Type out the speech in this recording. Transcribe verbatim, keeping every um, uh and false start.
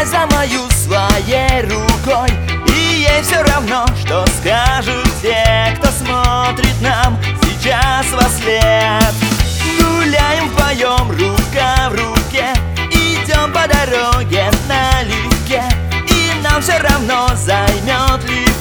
за мою своей рукой. И ей все равно, что скажут те, кто смотрит нам сейчас во след. Гуляем вдвоем, рука в руке, идем по дороге налегке, и нам все равно, займет ли